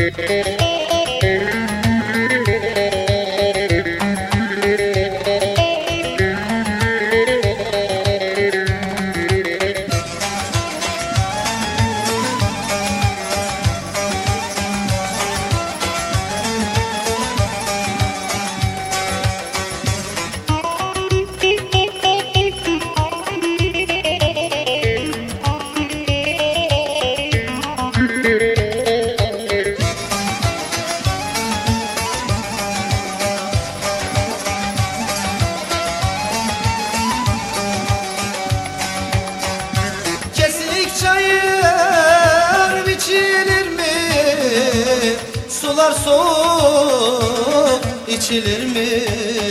Çayır biçilir mi? Sular soğuk içilir mi?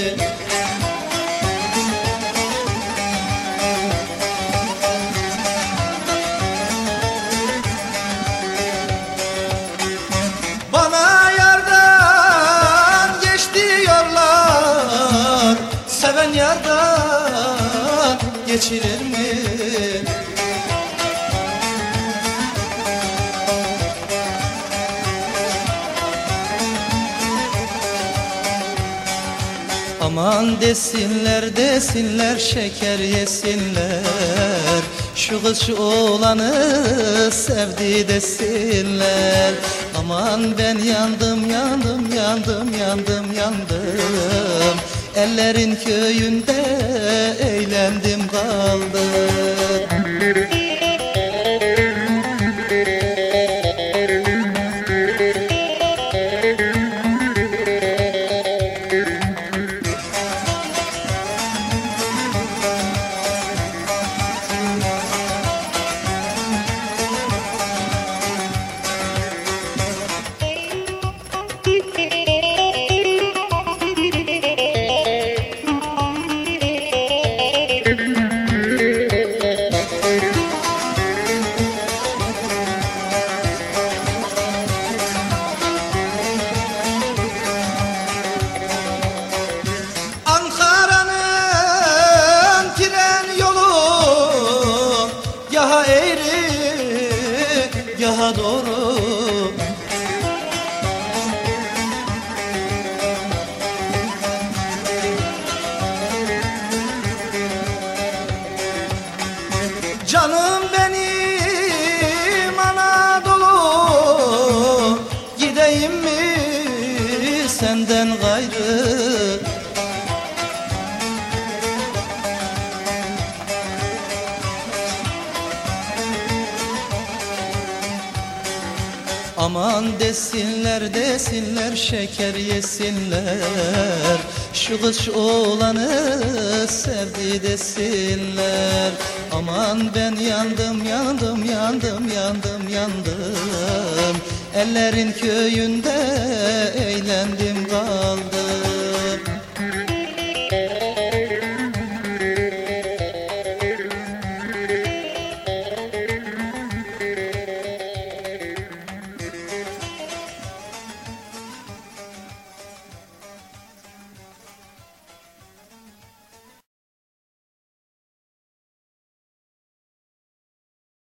Bana yardan geç diyorlar, seven yardan geçilir mi? Aman desinler desinler, şeker yesinler, şu kız şu oğlanı sevdi desinler. Aman ben yandım yandım yandım yandım yandım, ellerin köyünde eğlendim kaldım. Yaha eğri, yaha doğru. Canım benim Anadolu, gideyim mi senden gayrı? Aman desinler desinler, şeker yesinler, şu kız şu oğlanı sevdi desinler. Aman ben yandım yandım yandım yandım yandım, ellerin köyünde eğlendim kaldım.